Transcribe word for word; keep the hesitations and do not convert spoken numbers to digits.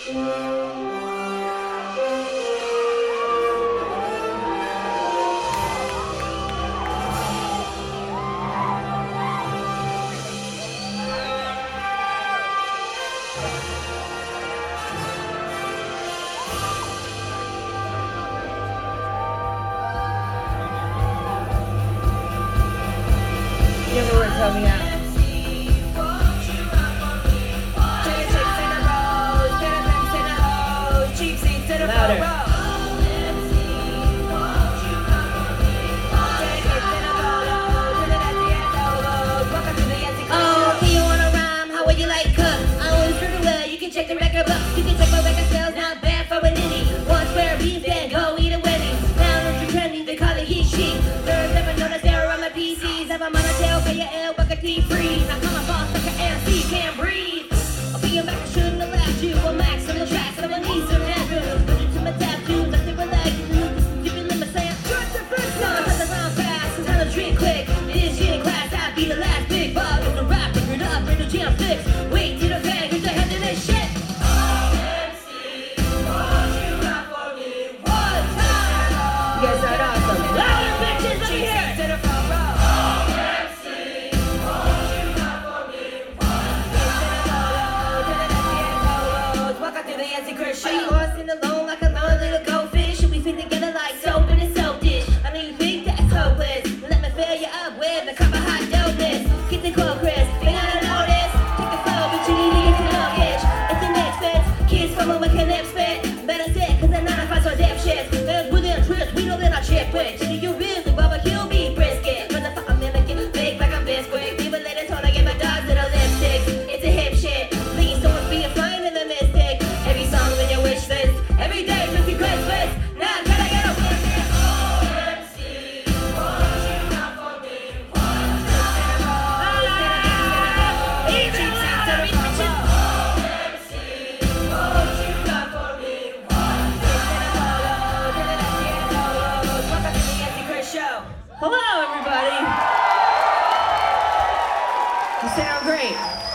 Give her a tell me out. Louder. Oh, okay, you wanna rhyme? How would you like cook? I always pretty well. You can check the record books. You can check my record sales. Not bad for an indie. One square beef, then go eat a Wendy's. Now that you're trending, they call it heat sheet. There's never noticed error on my P Cs. Have a monotail, pay your L, buck a T free. Now come on, boss, like an M C, can't breathe. I'll be a Mac, I shouldn't have left you. A Max on the tracks, and I'm gonna need some headroom. Put it to my tattoos, like they were like, you can let me say, drop the first song. I the round fast, and time to drink quick. It is gin class, I'll be the last big bug. If the rap, pick it up, bring the jam fix. Wait till the bang, get your head in this shit. You guys sound awesome. Louder, bitches, let me hear it. Are you lost and alone like a lone little goldfish? Should we fit together like soap in a soap dish? I know you think that's hopeless. Let me fill you up with a cup of hot dopeness. Get the cold crisp, they gotta know this. Take the flow, but you need to get to know bitch. It's the next fence, kids from with a nip spit. Better sit, cause they're not a fight so damn shit. There's within trips, we know they're not chip with. Do you really barbecue beef brisket? Motherfucker, mimic it, bake like I'm Bisquick. Even later told I give my dogs little lipsticks. It's a hip shit. Please don't be flying in the mystic. Every song in your wish list. Every day, fifty Christmas. Now can I get a witness? Hello, everybody. You sound great.